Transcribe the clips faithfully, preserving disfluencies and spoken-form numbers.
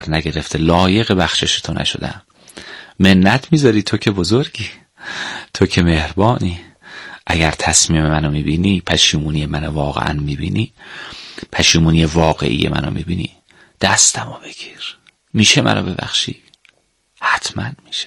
نگرفته، لایق بخشش تو نشدم. منت میذاری تو که بزرگی، تو که مهربانی. اگر تصمیم منو میبینی، پشیمونی منو واقعا میبینی، پشیمونی واقعی منو میبینی، دستمو بگیر. میشه منو ببخشی؟ حتما میشه.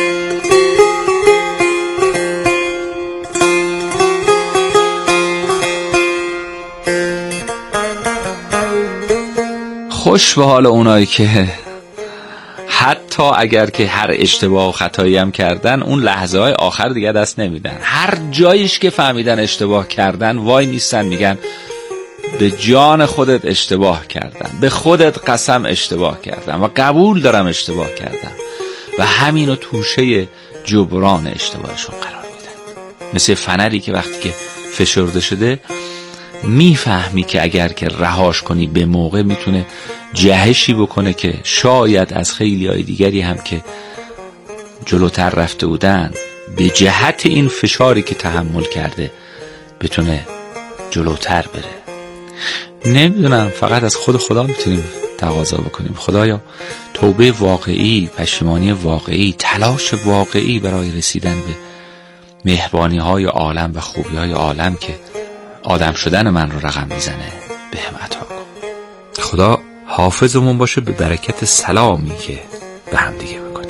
خوش به حال اونایی که حتی اگر که هر اشتباه و خطایی هم کردن، اون لحظه های آخر دیگه دست نمیدن. هر جایش که فهمیدن اشتباه کردن وای نیستن، میگن به جان خودت اشتباه کردم، به خودت قسم اشتباه کردم و قبول دارم اشتباه کردم و همینو توشه جبران اشتباهشون قرار میدن. مثل فنری که وقتی که فشرده شده میفهمی که اگر که رهاش کنی به موقع میتونه جهشی بکنه که شاید از خیلی های دیگری هم که جلوتر رفته بودن به جهت این فشاری که تحمل کرده بتونه جلوتر بره. نمیدونم، فقط از خود خدا میتونیم تقاضا بکنیم خدایا توبه واقعی، پشیمانی واقعی، تلاش واقعی برای رسیدن به مهربانی های عالم و خوبی های عالم که آدم شدن من رو رقم میزنه به هم عطا کن. خدا حافظمون باشه به برکت سلامی که به هم دیگه میکنیم.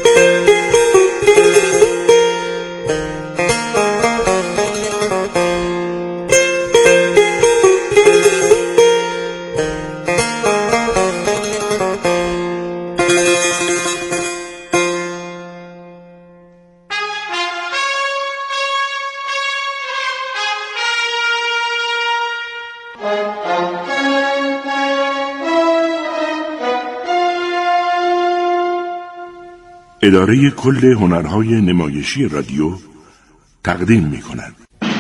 اداره کل هنرهای نمایشی رادیو تقدیم می کند.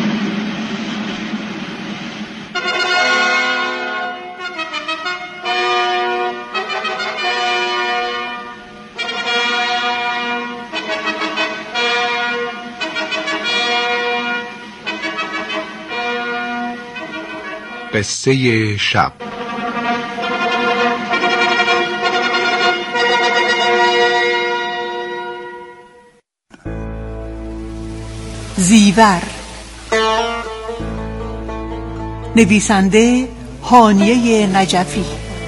قصه شب. زیور. نویسنده هانیه نجفی.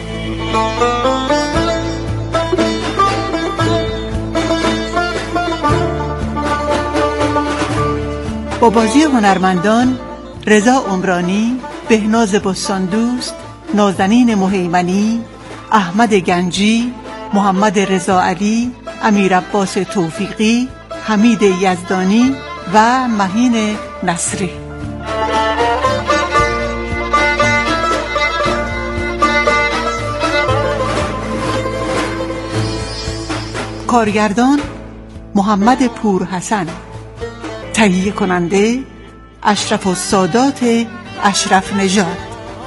با بازی هنرمندان رضا عمرانی، بهناز بستاندوست، نازنین مهیمنی، احمد گنجی، محمد رضا علی، امیر عباس توفیقی، حمید یزدانی و مهین نصری. کارگردان محمد پورحسن. تهیه کننده اشرف السادات اشرف نژاد.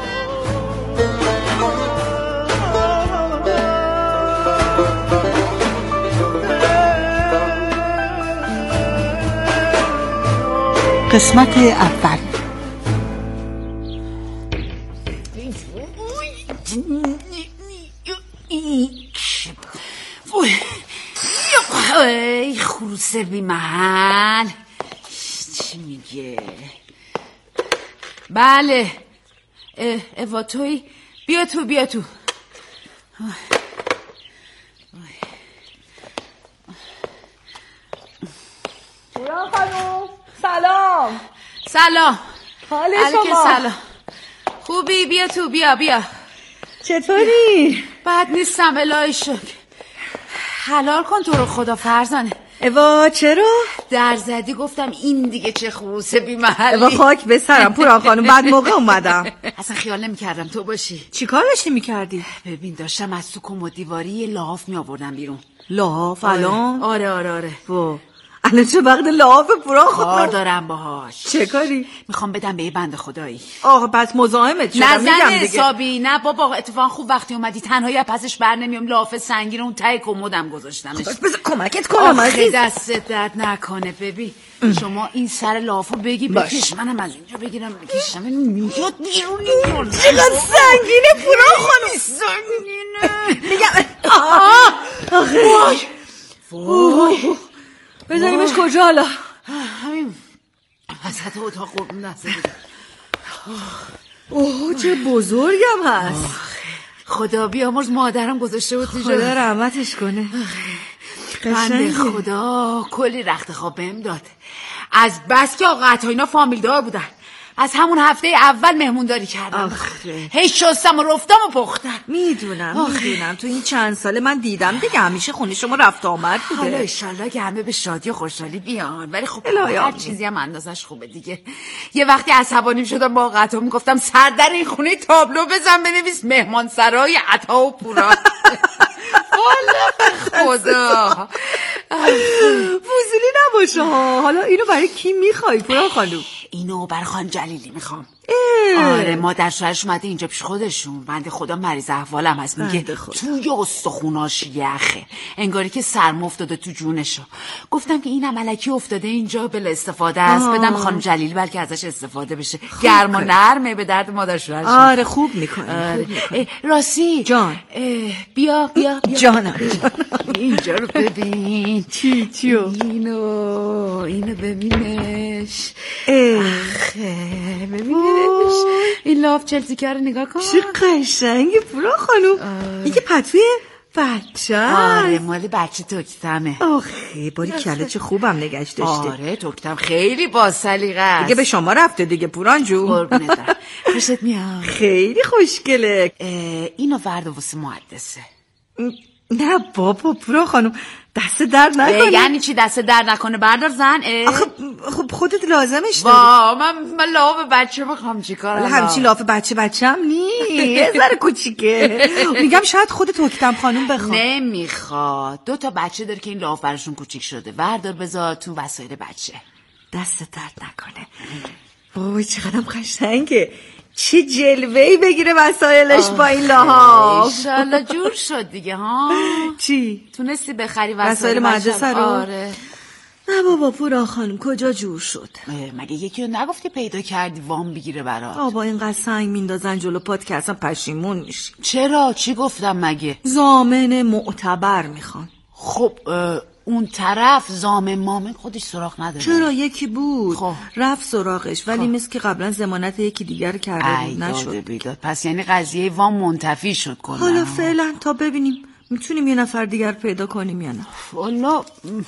قسمت اول. ای خروس بی محل، چی میگه؟ بله اوا توی بیا تو بیا تو. پورا خانوم سلام. سلام. حال علیکم شما؟ سلام. خوبی؟ بیا تو بیا بیا. چطوری؟ بد نیستم الهی شکر. حلال کن تو رو خدا فرزانه. اوا چرا؟ در زدی گفتم این دیگه چه خروسه بی محلی. اوا خاک به سرم پورا خانوم، بعد موقع اومدم. اصلا خیال نمی کردم تو باشی. چی کار داشتی میکردی؟ ببین داشتم از تو کمد دیواری لحاف می آوردم بیرون. لحاف الان؟ آره آره آره و الان چه وقت لاف پورا کار دارم باهاش. چه کاری؟ میخوام بدم به یه بنده خدایی. آقا پس مزاحمت شدم. نه میگم زن دیگه. حسابی نه بابا، اتفاقا خوب وقتی اومدی، تنهایی پسش بر نمیام. لاف سنگین اون ته کمدم گذاشتمش. بذار کمکت کنم. آخه دستت درد نکنه. ببین شما این سر لافو بگی بکش، منم از اینجا بگیرم بکشم. میاد بیرون. چقدر سنگینه پورا خانم. سنگینه میگم آخه وای بذاریمش کجا حالا؟ همین وسط اتاق قربون دست بده. اوه چه بزرگم هست. خدا بیامرز مادرم گذاشته بود اینجا. خدا رحمتش کنه. بنده خدا کلی رخت خواب بهم داد. از بس که آقا عطایینا فامیل دار بودن، از همون هفته اول مهمونداری کردم. هی شستم و رفتم و پختم. میدونم میدونم تو این چند ساله من دیدم دیگه، همیشه خونه شما رفت آمد بوده. حالا انشالله که همه به شادی و خوشحالی بیان، ولی خب هر چیزی هم اندازش خوبه دیگه. یه وقتی عصبانی شدم با آقا عطا میگفتم سر در این خونه تابلو بزن بنویس مهمان سرای عطا و پورا. والا خدا فضولی نباشه ها. حالا اینو برای کی میخوای پورا خانوم؟ اینو برای خانم جلیلی میخوام. آره مادر شوهرش اومده اینجا پیش خودشون. بنده خدا مریض احوالم هست، میگه توی استخوناش یخه، انگاری که سرم افتاده تو جونشو. گفتم که اینم الکی افتاده اینجا بلا استفاده است، بدم خانم جلیلی بلکه ازش استفاده بشه. گرم و نرمه به درد مادر شوهرش. آره خوب میکنه. آره. راستی جان بیا بیا بیا جانم اینجا رو ببین. چی چیو؟ اینو اینو ببینش. آخه ببینش این لاف چلسیکه رو نگاه کن. چه قشنگه پورا خانوم. اینکه پتوی بچه. آره مال بچه توکتمه. آخه باری کله چه خوبم نگشت داشته. آره توکتم خیلی با سلیقه است. دیگه به شما رفته دیگه پوران جون. قربونت برم. خوشت میاد. خیلی خوشگله. اینو فردا واسه مهندسه. نه بابا پورا خانوم دست در نکنه. یعنی چی دست در نکنه؟ بردار زن. آخه خب خودت لازمش داری. با من من لاف بچه بخوام چیکار؟ حالا همچین لاف بچه بچه هم نی یه ذره کوچیکه. میگم شاید خودت توکتم خانوم بخواد. نمیخواد. دو تا بچه داره که این لاف براشون کوچیک شده. بردار بذار تو وسایل بچه. دست درد نکنه. وای چقدرم قشنگه. چه جلوه‌ای بگیره وسایلش با این لحاف. انشالله جور شد دیگه ها. چی؟ تونستی بخری وسایل مدرسه رو؟ آره. نه بابا پورا خانم کجا جور شد؟ مگه یکی رو نگفتی پیدا کردی وام بگیره برات؟ بابا اینقدر سنگ میندازن جلو پات که اصلا پشیمون میشی. چرا؟ چی گفتم مگه؟ ضامن معتبر میخوان. خب اون طرف ضامن مامن خودش سراغ نداره. چرا یکی بود خب. رفت سراغش ولی خب. مثل که قبلا ضمانت یکی دیگر کرده بود نشد. بیداد. پس یعنی قضیه وام منتفی شد کلا. حالا فعلا تا ببینیم میتونیم یه نفر دیگر پیدا کنیم یا نه. والا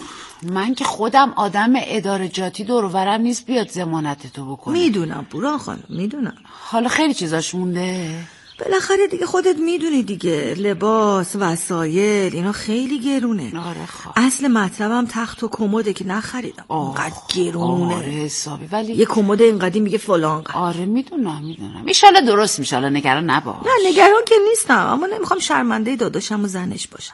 من که خودم آدم ادارجاتی دور و برم نیست بیاد ضمانت تو بکنه. میدونم پورا خانم میدونم. حالا خیلی چیزاش مونده. بالاخره دیگه خودت میدونی دیگه لباس وسایل اینا خیلی گرونه. آره خب. اصل مطلبم تخت و کمده که نخریدم. اینقدر گرونه. آره حسابی ولی یه کمد اینقدی میگه فلان قد. آره میدونم میدونم. ان شاءالله درست میشه. حالا نگران نباش. نه نگران که نیستم اما نمیخوام شرمنده داداشم و زنش باشم.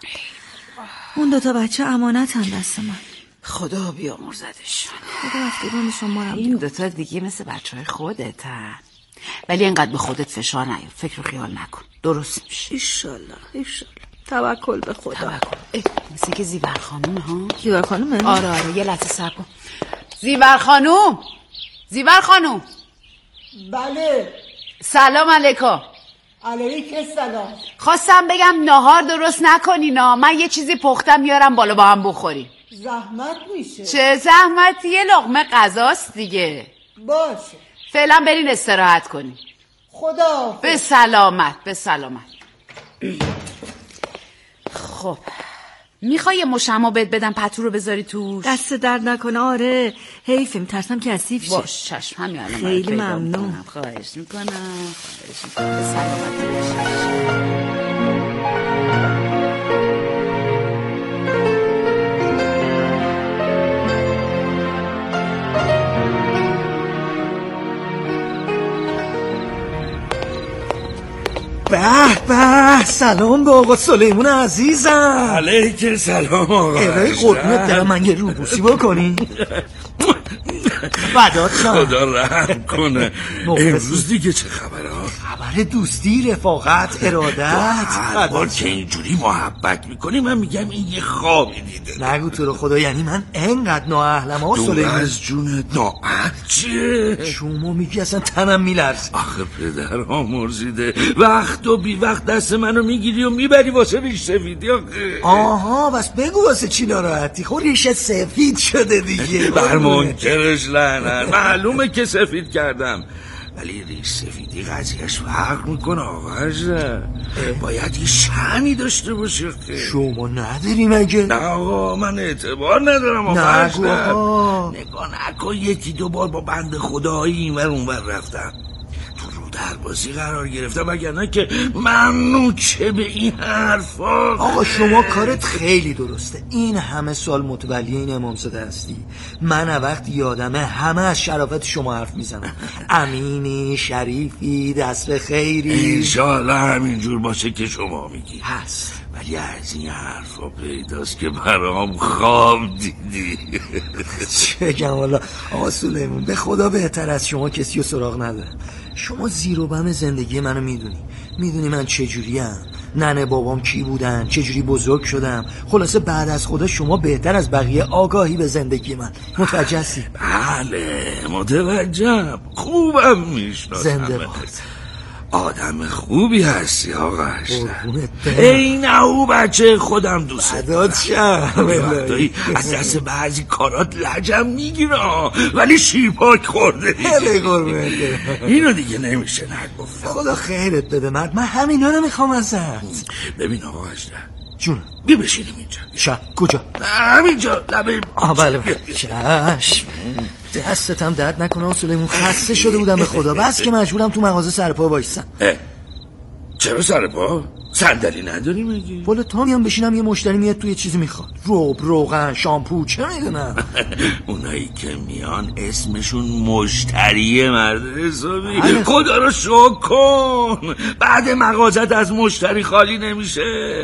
اون دوتا بچه امانتن دست من. خدا بیامرزدش. خدا افتادون شما رو. این دوتا دیگه مثل بچهای خودتن. ولی اینقدر به خودت فشار نیار. فکر و خیال نکن. درست میشه. ایشالله ایشالله. توکل به خدا. توکل. مثل که زیور خانومه ها. زیور خانومه؟ آره آره یه لحظه صبر کن. زیور خانوم. زیور خانوم. بله. سلام علیکم. علیکم سلام. خواستم بگم ناهار درست نکنینا. من یه چیزی پختم میارم بالا با هم بخوریم. زحمت میشه. چه زحمتی؟ یه لقمه غذاست دیگه. باشه. فعلا برین استراحت کنین. خدا به سلامت. به سلامت. خب میخوای مشمع بهت بدم پتو رو بذاری توش؟ دست درد نکنه. آره حیفه میترسم کثیف شه. باش چشم همین الان خیلی ممنون. خواهش میکنم. خواهش میکنم. به سلامت باشی. به به سلام به آقا سلیمون عزیزم. علیک سلام آقا. الهی قربونت دارم، من یه روبوسی بکنی؟ بدات شم. خدا رحم کنه. امروز دیگه چه خبره ها؟ خبر دوستی، رفاقت، ارادت. هر بار که اینجوری محبت میکنی من میگم این یه خوابی دیده. نگو تو رو خدا، یعنی من انقدر نااهلم آقا سلیمون؟ دور از جونت نااهل چیه؟ شما میگی اصلا تنم میلرزه. آخه پدر آمرزیده، وقت و بی وقت دست منو میگیری و میبری واسه ریش سفیدی. آخه آها بس بگو واسه چی ناراحتی؟ خب ریش سفید شده دیگه. بر منکرش لعنت. معلومه که سفید کردم، ولی ریش سفیدی قضیهش فرق میکنه آقا ارجه. باید یه شأنی داشته باشه. شما نداری مگه؟ نه آقا من اعتبار ندارم آقا ارجه. نگاه نکن یکی دو بار با بند خدایی اینور اونور رفتم، تو رو دربازی قرار گرفتم، وگرنه که ممنوع چه به این حرفا. آقا شما کارت خیلی درسته، این همه سال متولی این امامزاده هستی، من وقت یادمه همه از شرافت شما حرف میزنم. امینی، شریفی، دست به خیری. انشالله همینجور باشه که شما میگی هست، ولی از این حرفا پیداست که برام خواب دیدی. چه گم والا آقا سلیمون، به خدا بهتر از شما کسی رو سراغ ندارم. شما زیر و بم زندگی منو میدونی، میدونی من چجوریم، ننه بابام کی بودن، چجوری بزرگ شدم. خلاصه بعد از خدا شما بهتر از بقیه آگاهی به زندگی من. متوجه هستی؟ بله متوجهم، خوبم میشناسم. زنده باد. آدم خوبی هستی آقا اشتر. ای نه او بچه خودم دوست دارم. وقتایی از دست بعضی کارات لجم میگیره ولی شیپاک خورده دیگه. اینو دیگه نمیشه نگفت. خدا خیرت بده مرد، من همینا رو میخوام ازت. ببین آقا اشتر جون بیا بشینیم اینجا. شا کجا؟ همینجا لبه. آه بله چشم. دستتم درد نکنه سلیمون، خسته شده بودم به خدا، بس که مجبورم تو مغازه سرپا بایستم. چرا سرپا؟ صندلی نداری میگی؟ والا تا میام بشینم یه مشتری میاد توی چیزی میخواد، روب، روغن، شامپو، چه میدونم. اونایی که میان اسمشون مشتریه مرد حسابی. خدا رو شکر کن بعد مغازت از مشتری خالی نمیشه.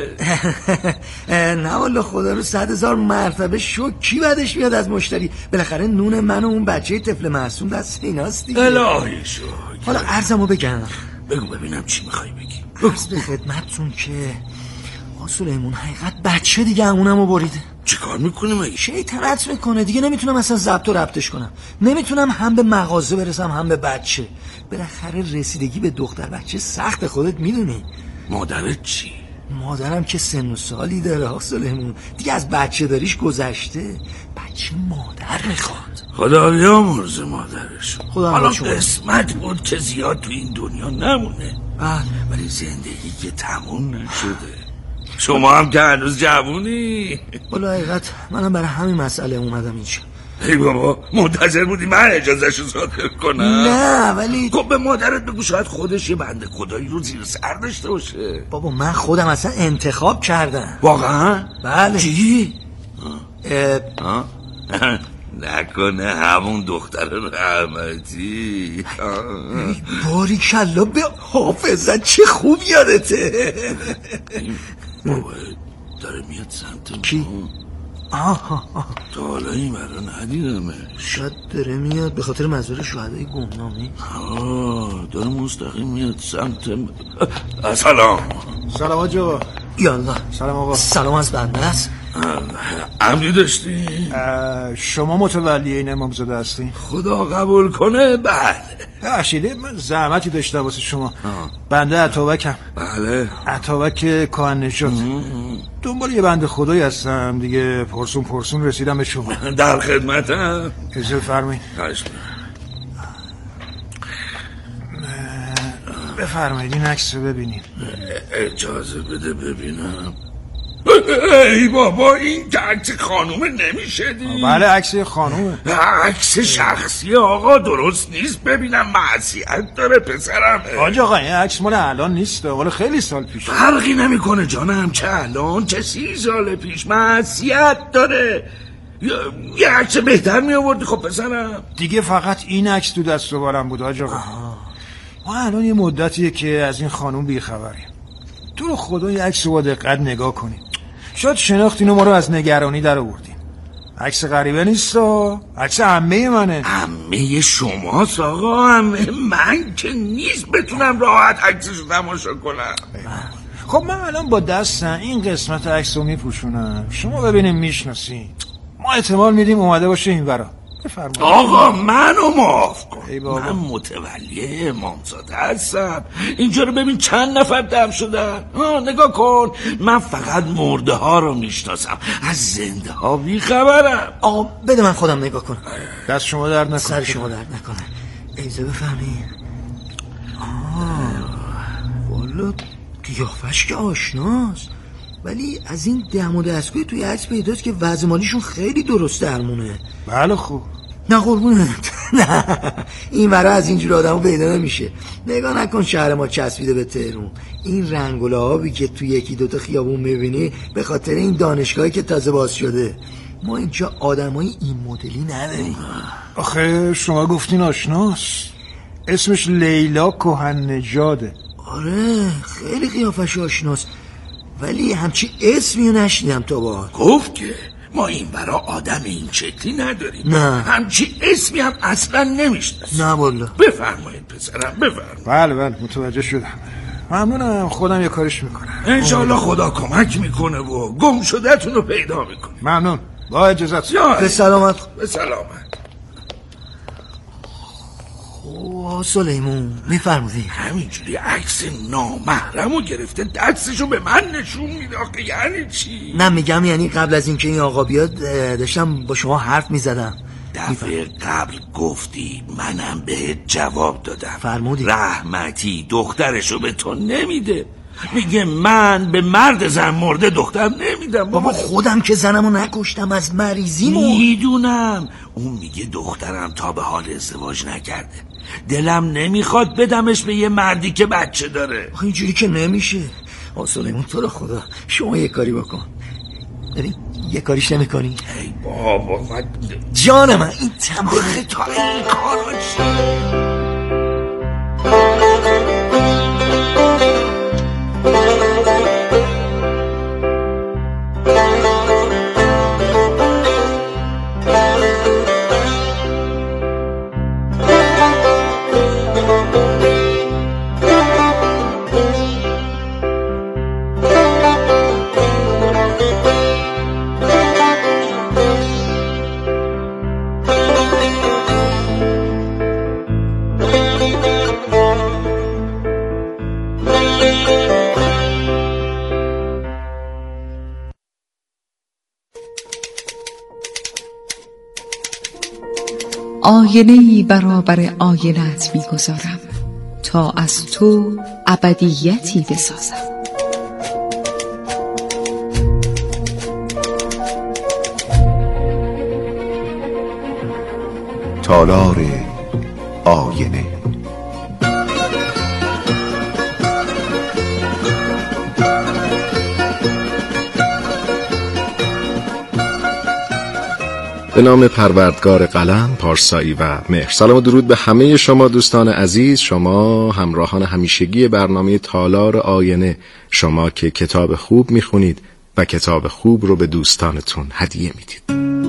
نه والا خدا رو صد هزار مرتبه شکر، کی بعدش میاد از مشتری؟ بالاخره نون من و اون بچه طفل معصوم دست ایناست دیگه. الهی شکر. حالا عرضمو بگم. بگو ببینم چی میخوای بگی. عرض به خدمتتون که آقا سلیمون حقیقت بچه دیگه همونمو بریده. چی کار میکنه مگه؟ شیطنت میکنه دیگه، نمیتونم اصلا ضبط و ربطش کنم، نمیتونم هم به مغازه برسم هم به بچه. بالاخره رسیدگی به دختر بچه سخت، خودت میدونی. مادرت چی؟ مادرم که سن و سالی داره آقا سلیمون، دیگه از بچه داریش گذشته، بچه مادر میخواد. خدا بیامرز مادرش. حالا قسمت بود که زیاد تو این دنیا نمونه، ولی زندگی که تموم نشده. شما هم که هنوز جوونی. والا حقیقت منم برای همین مسئله اومدم اینجا. ای بابا منتظر بودی من اجازهشو صادر کنم؟ نه ولی خب به مادرت بگو شاید خودش یه بنده خدایی رو زیر سر داشته باشه. بابا من خودم اصلا انتخاب کردم. واقعا؟ بله. چی؟ اه... اه؟ نکنه همون دختر رحمتی. باری کلا به حافظت، چه خوب یادته. بابا داره میاد سمت کی؟ آها آها تا حالا این برا ندیدمه. شاید داره میاد به خاطر مزار شهدای گمنامی. آه داره مستقیم میاد سمت. سلام. سلام آجا. یالله. سلام آقا. سلام از بنده است. امری داشتی؟ شما متولی این امامزاده هستی؟ خدا قبول کنه. بله بخشیده من زحمتی داشته واسه شما. بنده عطابکم. بله عطابک کهن نژاد. دنبال یه بنده خدایی هستم دیگه، پرسون پرسون رسیدم به شما. در خدمتم. اجازه فرمایید. خواهش می‌کنم. بفرمایید این عکس رو ببینید. اجازه بده ببینم. ای بابا این که عکس خانومه نمیشه دی؟ بله عکس خانومه. عکس شخصی آقا درست نیست، ببینم معصیت داره پسرم. آج آقا این عکس مال الان نیست، مال خیلی سال پیش. فرقی نمیکنه جانم، چه الان چه سی سال پیش معصیت داره. یه عکس بهتر می آوردی خب پسرم. دیگه فقط این عکس تو دست و بالم بود آج آقا. ما الان یه مدتیه که از این خانوم بیخبریم. تو رو خدا یه عکس رو با دقت نگاه کنیم. شاید شناختین و ما رو از نگرانی در آوردین. عکس غریبه نیست، عکس عمه منه. عمه شماست آقا؟ عمه من که نیست بتونم راحت عکسشو تماشا کنم. خب من الان با دستم این قسمت عکس رو میپوشونم، شما ببینیم میشناسین. ما احتمال میدیم اومده باشه این ورا. بفرمایید. آقا منو معاف کن، من متولی امامزاده هستم. اینجا رو ببین چند نفر دم شدن. آه نگاه کن، من فقط مرده ها رو میشناسم، از زنده ها بیخبرم. آقا بده من خودم نگاه کنم. دست شما درد نکنه. سر شما درد نکنه. ایزه بفهمین. آه والا قیافش که آشناست، ولی از این دم و دستگاه توی عکس پیداست که وضع مالیشون خیلی درست درمونه. بله خوب. نه قربونه نه این ورا از اینجور آدمو پیدا نمیشه. نگاه نکن شهر ما چسبیده به تهرون. این رنگ و لعابی که توی یکی دوتا خیابون میبینی به خاطر این دانشگاهی که تازه باز شده. ما اینجا آدمای این مدلی نداریم. آخه شما گفتین آشناست، اسمش لیلا کهن نژاده. آره خیلی قیافش آشناست، ولی همچی اسمی رو نشنیدم تا با. گفت که ما این برا آدم این شکلی نداریم. نه همچی اسمی هم اصلا نمیشناسیم. نه والا. بفرمایید پسرم بفرمایید. بله بله متوجه شدم. ممنونم، خودم یه کارش میکنم. انشالله خدا کمک میکنه و گم شده تون رو پیدا میکنه. ممنون، با اجازت. به سلامت. به سلامت. اوه سلیمون میفرمودی همینجوری عکس نامحرمو گرفته دستشو به من نشون میده. آخه یعنی چی؟ نه میگم یعنی قبل از اینکه این آقا بیاد داشتم با شما حرف میزدم. دفعه قبل گفتی منم بهت جواب دادم. فرمودی رحمتی دخترشو به تو نمیده. میگه من به مرد زن مرده دختر نمیدم. بابا خودم که زنمو نکشتم، از مریضی میدونم. اون میگه دخترم تا به حال ازدواج نکرده، دلم نمیخواد بدمش به یه مردی که بچه داره. آخه اینجوری که نمیشه. آ سلیمون تو رو خدا شما یه کاری بکن. ببین یه کاریش نمی کنی؟ ای بابا من جان من این تنبه تا این کارا چیه؟ آینه‌ای برابر آینه‌ات می‌گذارم تا از تو ابدیتی بسازم. تالار آینه. به نام پروردگار قلم، پارسایی و مهر. سلام و درود به همه شما دوستان عزیز، شما همراهان همیشگی برنامه تالار آینه، شما که کتاب خوب میخونید و کتاب خوب رو به دوستانتون هدیه میدید.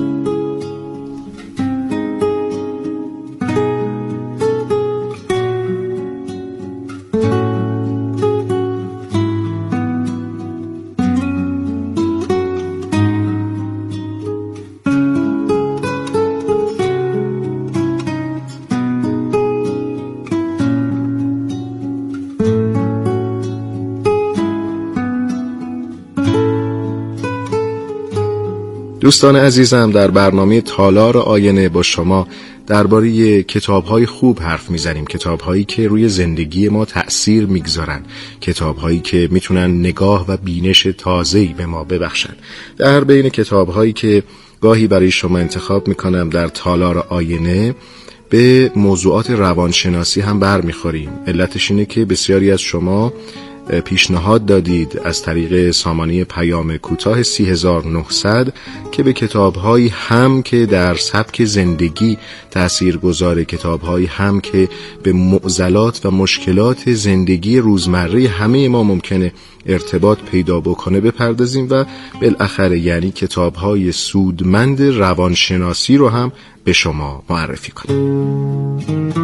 دوستان عزیزم، در برنامه تالار آینه با شما درباره کتاب‌های خوب حرف می‌زنیم، کتاب‌هایی که روی زندگی ما تأثیر می‌گذارن، کتاب‌هایی که میتونن نگاه و بینش تازه‌ای به ما ببخشن. در بین کتاب‌هایی که گاهی برای شما انتخاب می‌کنم در تالار آینه به موضوعات روانشناسی هم برمیخوریم. علتش اینه که بسیاری از شما پیشنهاد دادید از طریق سامانه پیام کوتاه سی هزار و نهصد که به کتاب‌هایی هم که در سبک زندگی تاثیرگذاره، کتاب‌هایی هم که به معضلات و مشکلات زندگی روزمره همه ما ممکنه ارتباط پیدا بکنه بپردازیم و بالاخره یعنی کتاب‌های سودمند روانشناسی رو هم به شما معرفی کنیم.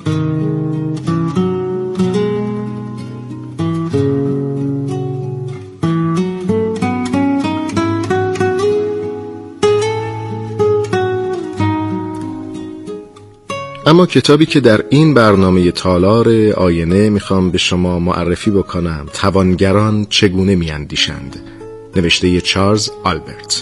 اما کتابی که در این برنامه تالار آینه میخوام به شما معرفی بکنم، توانگران چگونه میاندیشند، نوشته چارلز آلبرت.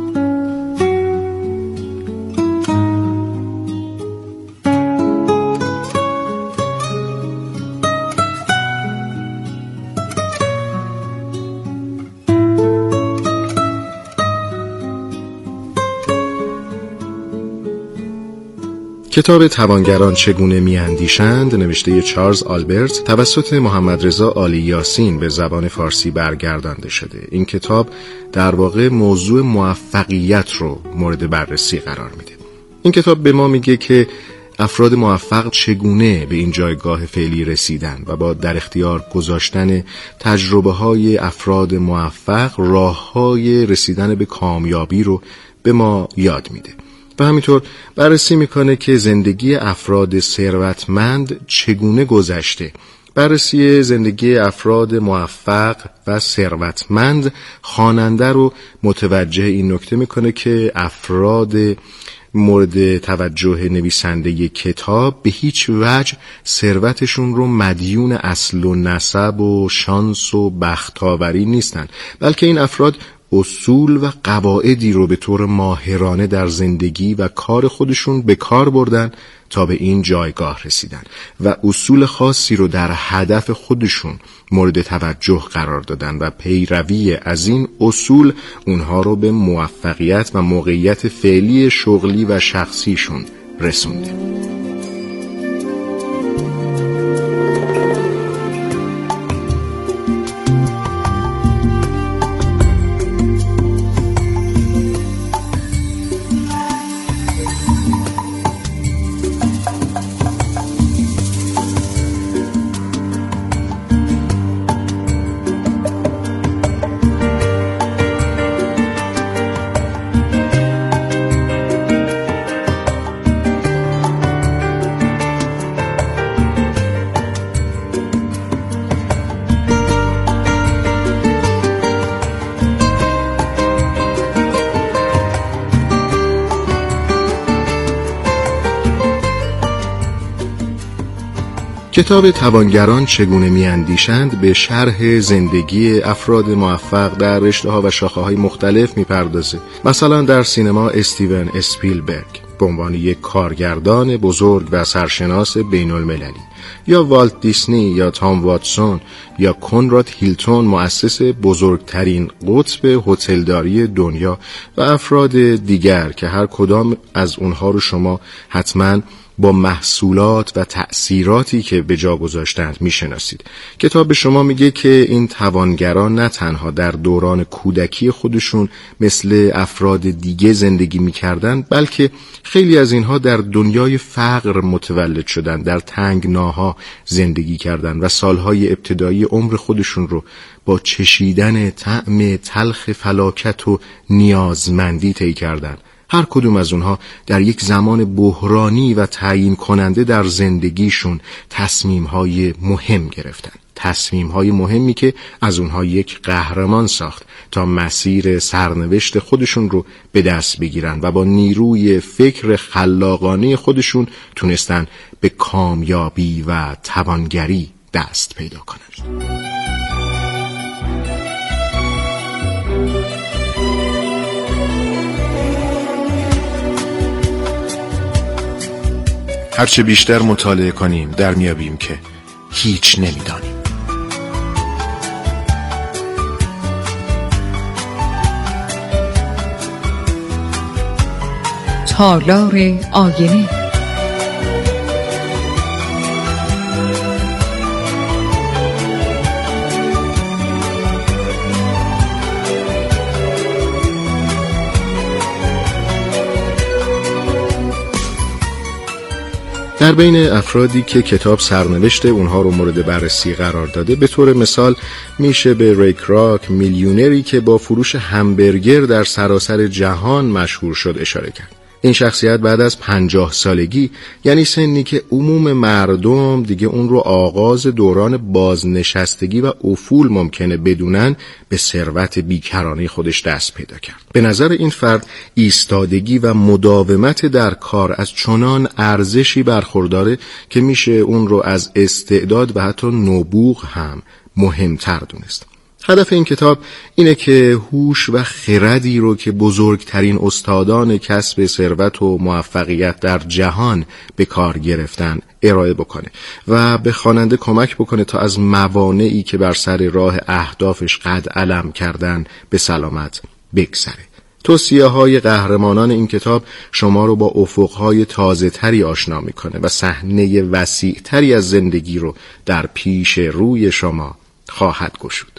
کتاب توانگران چگونه میاندیشند نوشته چارلز آلبرت توسط محمد رضا آلی یاسین به زبان فارسی برگردانده شده. این کتاب در واقع موضوع موفقیت رو مورد بررسی قرار میده. این کتاب به ما میگه که افراد موفق چگونه به این جایگاه فعلی رسیدن و با در اختیار گذاشتن تجربه های افراد موفق راه های رسیدن به کامیابی رو به ما یاد میده. و همینطور بررسی میکنه که زندگی افراد ثروتمند چگونه گذشته. بررسی زندگی افراد موفق و ثروتمند خواننده رو متوجه این نکته میکنه که افراد مورد توجه نویسنده کتاب به هیچ وجه ثروتشون رو مدیون اصل و نسب و شانس و بختاوری نیستن، بلکه این افراد اصول و قواعدی رو به طور ماهرانه در زندگی و کار خودشون به کار بردن تا به این جایگاه رسیدن و اصول خاصی رو در هدف خودشون مورد توجه قرار دادن و پیروی از این اصول اونها رو به موفقیت و موقعیت فعلی شغلی و شخصیشون رسونده. کتاب توانگران چگونه میاندیشند به شرح زندگی افراد موفق در رشته‌ها و شاخه‌های مختلف میپردازه. مثلا در سینما استیون اسپیلبرگ به عنوان یک کارگردان بزرگ و سرشناس بین‌المللی، یا والت دیسنی یا تام واتسون یا کنراد هیلتون مؤسس بزرگترین قطب هتلداری دنیا و افراد دیگر که هر کدام از اونها رو شما حتماً با محصولات و تأثیراتی که به جا گذاشتند میشناسید. کتاب به شما میگه که این توانگران نه تنها در دوران کودکی خودشون مثل افراد دیگه زندگی میکردن، بلکه خیلی از اینها در دنیای فقر متولد شدن، در تنگناها زندگی کردن و سالهای ابتدایی عمر خودشون رو با چشیدن طعم تلخ فلاکت و نیازمندی طی کردن. هر کدوم از اونها در یک زمان بحرانی و تعیین کننده در زندگیشون تصمیم‌های مهم گرفتن. تصمیم‌های مهمی که از اونها یک قهرمان ساخت تا مسیر سرنوشت خودشون رو به دست بگیرن و با نیروی فکر خلاقانه خودشون تونستن به کامیابی و توانگری دست پیدا کنن. هرچه بیشتر مطالعه کنیم در میابیم که هیچ نمیدانیم. تالار آینه. در بین افرادی که کتاب سرنوشت اونها رو مورد بررسی قرار داده، به طور مثال میشه به ری کراک، میلیونری که با فروش همبرگر در سراسر جهان مشهور شد اشاره کرد. این شخصیت بعد از پنجاه سالگی، یعنی سنی که عموم مردم دیگه اون رو آغاز دوران بازنشستگی و افول ممکنه بدونن، به ثروت بیکرانه خودش دست پیدا کرد. به نظر این فرد ایستادگی و مداومت در کار از چنان ارزشی برخورداره که میشه اون رو از استعداد و حتی نبوغ هم مهمتر دونست. هدف این کتاب اینه که هوش و خردی رو که بزرگترین استادان کسب ثروت و موفقیت در جهان به کار گرفتن ارائه بکنه و به خواننده کمک بکنه تا از موانعی که بر سر راه اهدافش قد علم کردن به سلامت بگذره. توصیه های قهرمانان این کتاب شما رو با افقهای تازه تری آشنا میکنه و صحنه وسیع تری از زندگی رو در پیش روی شما خواهد گشود.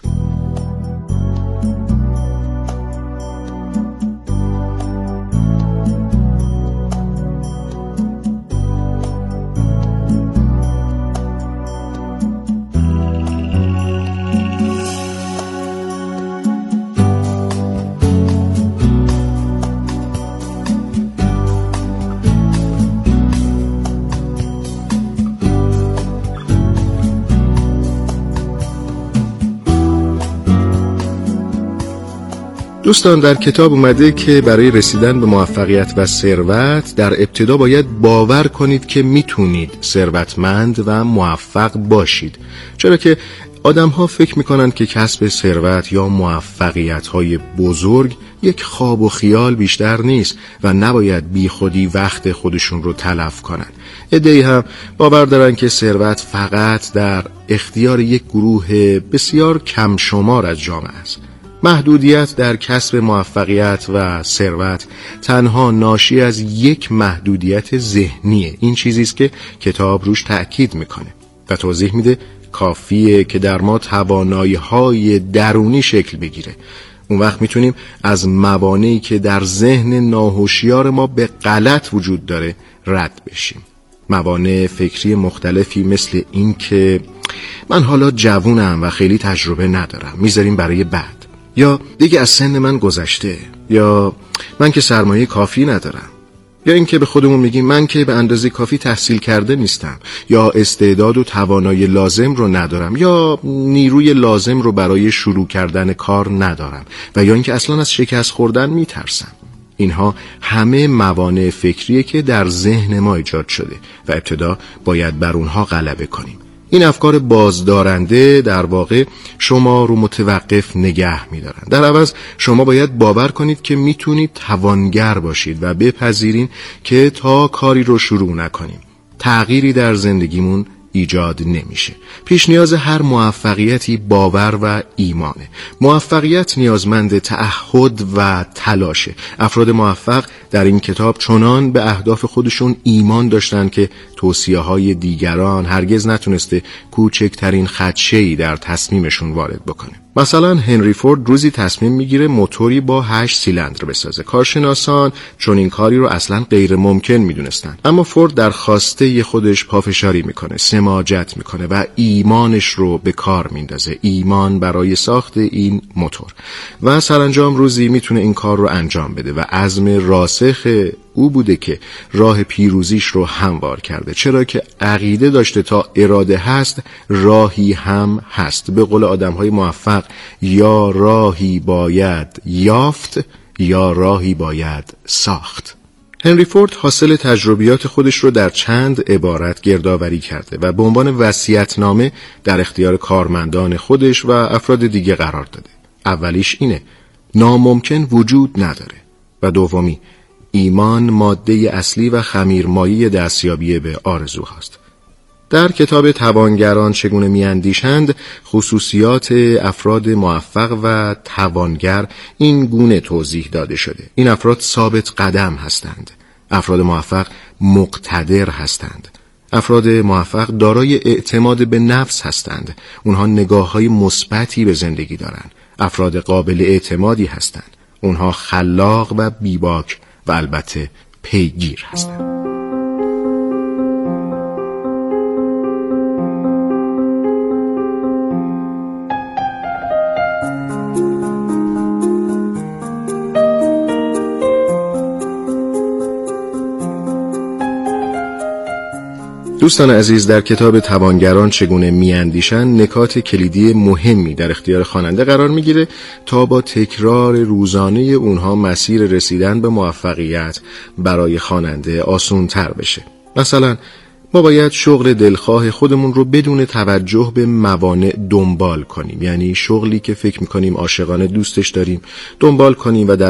دوستان، در کتاب اومده که برای رسیدن به موفقیت و ثروت در ابتدا باید باور کنید که میتونید ثروتمند و موفق باشید، چرا که آدم ها فکر میکنن که کسب ثروت یا موفقیت های بزرگ یک خواب و خیال بیشتر نیست و نباید بی خودی وقت خودشون رو تلف کنن. عده‌ای هم باور دارن که ثروت فقط در اختیار یک گروه بسیار کم شمار از جامعه است. محدودیت در کسب موفقیت و ثروت تنها ناشی از یک محدودیت ذهنیه. این چیزی است که کتاب روش تأکید میکنه و توضیح میده کافیه که در ما توانایی‌های درونی شکل بگیره. اون وقت میتونیم از موانعی که در ذهن ناهوشیار ما به غلط وجود داره رد بشیم. موانع فکری مختلفی مثل این که من حالا جوونم و خیلی تجربه ندارم، میذاریم برای بعد، یا دیگه از سن من گذشته، یا من که سرمایه کافی ندارم، یا اینکه به خودمون میگیم من که به اندازه کافی تحصیل کرده نیستم، یا استعداد و توانایی لازم رو ندارم، یا نیروی لازم رو برای شروع کردن کار ندارم، و یا اینکه اصلا از شکست خوردن میترسم. اینها همه موانع فکریه که در ذهن ما ایجاد شده و ابتدا باید بر اونها غلبه کنیم. این افکار بازدارنده در واقع شما رو متوقف نگه می‌دارن. در عوض شما باید باور کنید که میتونید توانگر باشید و بپذیرین که تا کاری رو شروع نکنیم تغییری در زندگیمون ایجاد نمیشه. پیش نیاز هر موفقیتی باور و ایمانه. موفقیت نیازمند تعهد و تلاشه. افراد موفق در این کتاب چنان به اهداف خودشون ایمان داشتن که توصیه‌های دیگران هرگز نتونسته کوچکترین خدشه‌ای در تصمیمشون وارد بکنه. مثلا هنری فورد روزی تصمیم میگیره موتوری با هشت سیلندر بسازه. کارشناسان چون این کاری رو اصلا غیر ممکن میدونستن، اما فورد در خواسته خودش پافشاری میکنه، سماجت میکنه و ایمانش رو به کار میندازه، ایمان برای ساخت این موتور، و سرانجام روزی میتونه این کار رو انجام بده و عزم راسخ او بوده که راه پیروزیش رو هموار کرده، چرا که عقیده داشته تا اراده هست راهی هم هست. به قول آدم‌های موفق یا راهی باید یافت یا راهی باید ساخت. هنری فورد حاصل تجربیات خودش رو در چند عبارت گردآوری کرده و به عنوان وصیت‌نامه در اختیار کارمندان خودش و افراد دیگه قرار داده. اولیش اینه: ناممکن وجود نداره، و دومی: ایمان ماده اصلی و خمیرمایه دستیابی به آرزوهاست. در کتاب توانگران چگونه میاندیشند خصوصیات افراد موفق و توانگر این گونه توضیح داده شده: این افراد ثابت قدم هستند، افراد موفق مقتدر هستند، افراد موفق دارای اعتماد به نفس هستند، اونها نگاه‌های مثبتی به زندگی دارند، افراد قابل اعتمادی هستند، اونها خلاق و بیباک و البته پیگیر هستند. دوستان عزیز، در کتاب توانگران چگونه میاندیشند نکات کلیدی مهمی در اختیار خواننده قرار میگیره تا با تکرار روزانه اونها مسیر رسیدن به موفقیت برای خواننده آسان تر بشه. مثلا ما باید شغل دلخواه خودمون رو بدون توجه به موانع دنبال کنیم، یعنی شغلی که فکر میکنیم عاشقانه دوستش داریم دنبال کنیم و در